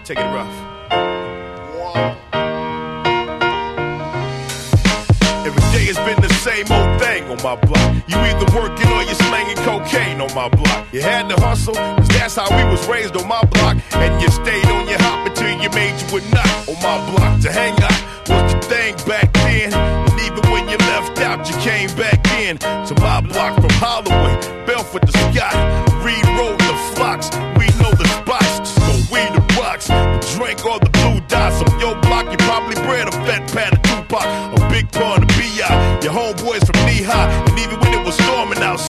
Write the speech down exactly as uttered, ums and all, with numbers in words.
Take it rough. Every day has been the same old thing on my block. You either working or you're slanging cocaine on my block. You had to hustle, cause that's how we was raised on my block. And you stayed on your hop until you made you a nut on my block. To hang out was the thing back then.